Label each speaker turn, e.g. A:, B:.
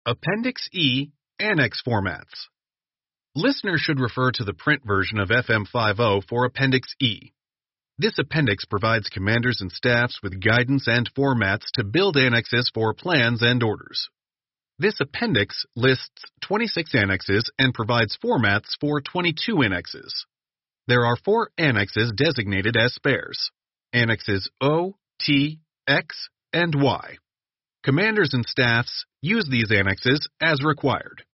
A: Appendix E, Annex Formats. Listeners should refer to the print version of FM50 for Appendix E. This appendix provides commanders and staffs with guidance and formats to build annexes for plans and orders. This appendix lists 26 annexes and provides formats for 22 annexes. There are 4 annexes designated as spares: Annexes O, T, X, and Y. Commanders and staffs use these annexes as required.